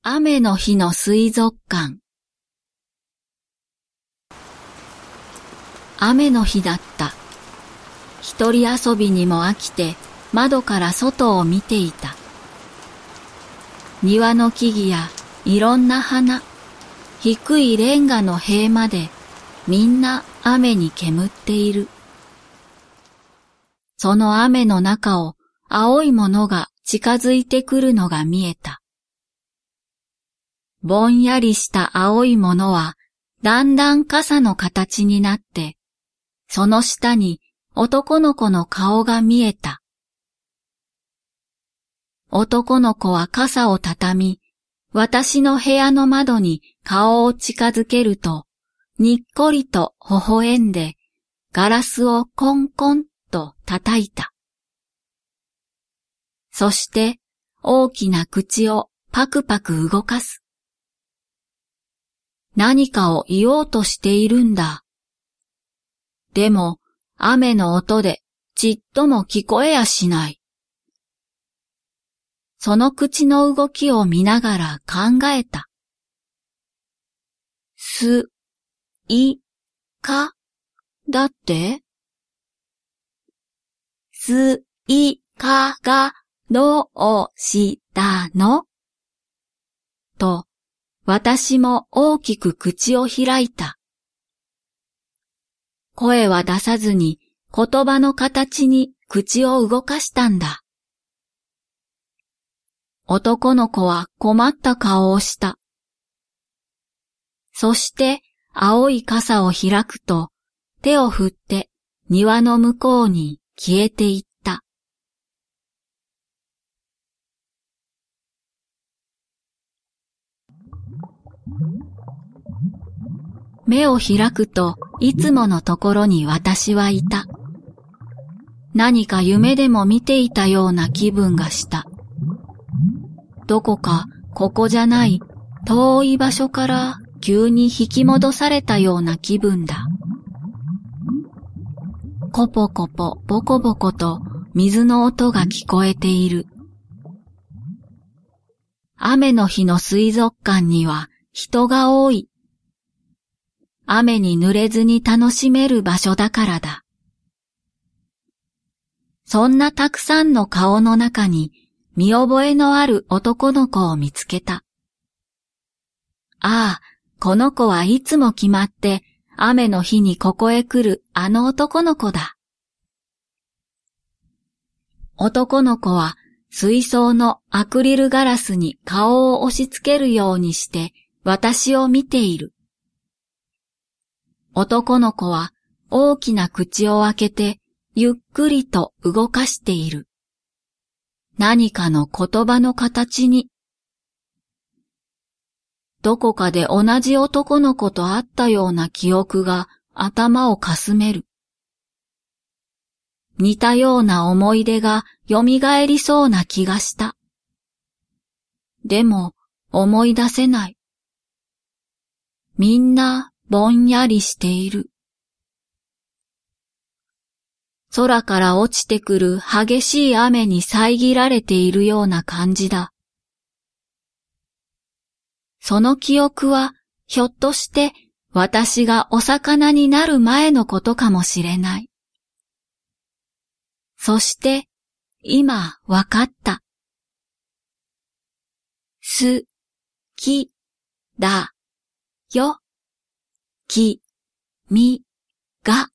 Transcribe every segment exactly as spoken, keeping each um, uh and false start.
雨の日の水族館。雨の日だった。一人遊びにも飽きて窓から外を見ていた。庭の木々やいろんな花、低いレンガの塀までみんな雨に煙っている。その雨の中を青いものが近づいてくるのが見えた。ぼんやりした青いものはだんだん傘の形になって、その下に男の子の顔が見えた。男の子は傘をたたみ、私の部屋の窓に顔を近づけると、にっこりと微笑んで、ガラスをコンコンと叩いた。そして大きな口をパクパク動かす。何かを言おうとしているんだ。でも雨の音でちっとも聞こえやしない。その口の動きを見ながら考えた。す、い、か、だって？す、い、かが、どうしたの？と、私も大きく口を開いた。声は出さずに言葉の形に口を動かしたんだ。男の子は困った顔をした。そして青い傘を開くと手を振って庭の向こうに消えていった。目を開くといつものところに私はいた。何か夢でも見ていたような気分がした。どこかここじゃない遠い場所から急に引き戻されたような気分だ。コポコポボコボコと水の音が聞こえている。雨の日の水族館には人が多い。雨に濡れずに楽しめる場所だからだ。そんなたくさんの顔の中に見覚えのある男の子を見つけた。ああ、この子はいつも決まって雨の日にここへ来るあの男の子だ。男の子は水槽のアクリルガラスに顔を押し付けるようにして私を見ている。男の子は大きな口を開けてゆっくりと動かしている。何かの言葉の形に。どこかで同じ男の子と会ったような記憶が頭をかすめる。似たような思い出が蘇りそうな気がした。でも思い出せない。みんなぼんやりしている。空から落ちてくる激しい雨に遮られているような感じだ。その記憶はひょっとして私がお魚になる前のことかもしれない。そして今わかった。す、き、だ、よ、き、み、が。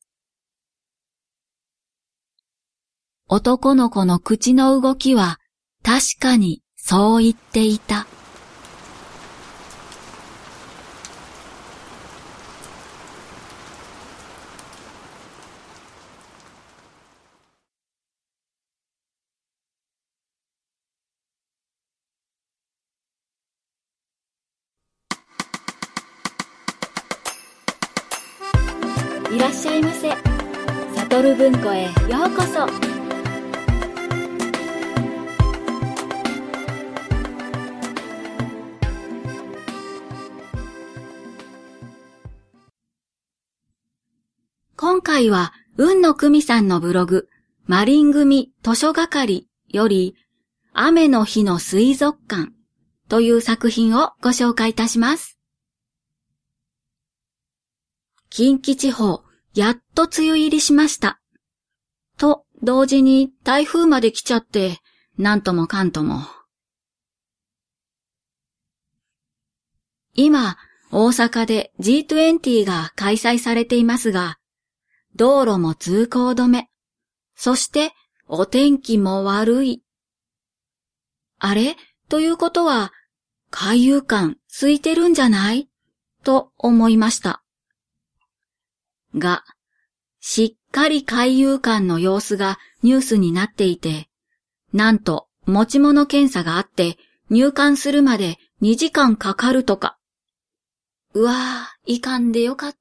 男の子の口の動きは確かにそう言っていた。いらっしゃいませ。サトル文庫へようこそ。今回は、雲野久美さんのブログ、マリン組図書係より、雨の日の水族館という作品をご紹介いたします。近畿地方、やっと梅雨入りしました。と同時に台風まで来ちゃって、なんともかんとも。今、大阪で ジートゥエンティー が開催されていますが、道路も通行止め、そしてお天気も悪い。あれということは、海遊館空いてるんじゃないと思いました。が、しっかり海遊館の様子がニュースになっていて、なんと持ち物検査があって入館するまでにじかんかかるとか。うわぁ、いかんでよかった。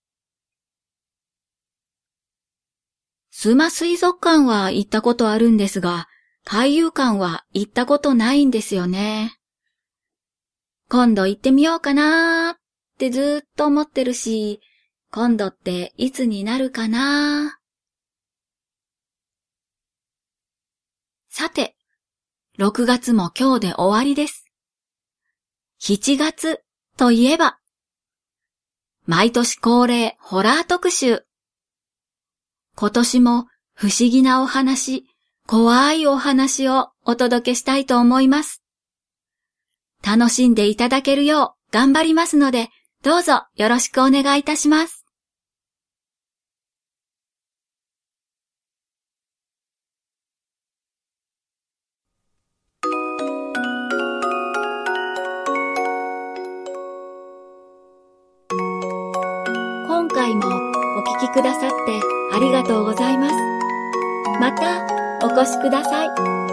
須磨水族館は行ったことあるんですが、海遊館は行ったことないんですよね。今度行ってみようかなーってずっと思ってるし、今度っていつになるかな？さて、ろくがつも今日で終わりです。しちがつといえば、毎年恒例ホラー特集。今年も不思議なお話、怖いお話をお届けしたいと思います。楽しんでいただけるよう頑張りますので、どうぞよろしくお願いいたします。今回もお聞きくださってありがとうございます。またお越しください。